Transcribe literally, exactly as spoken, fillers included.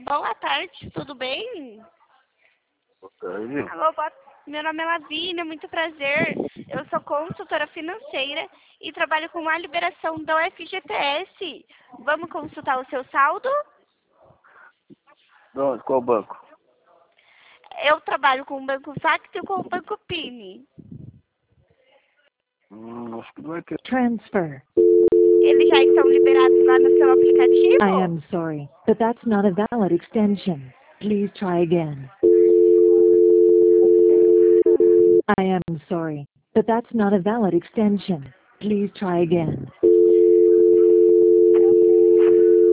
Boa tarde, tudo bem? Boa tarde. Alô, boa... meu nome é Lavínia, muito prazer. Eu sou consultora financeira e trabalho com a liberação da U F G T S. Vamos consultar o seu saldo? De onde? Qual banco? Eu trabalho com o Banco Facto e com o Banco Pini. Hum, acho que não vai ter. Transfer. Eles já estão liberados lá no seu aplicativo? I am sorry, but that's not a valid extension. Please try again. I am sorry, but that's not a valid extension. Please try again.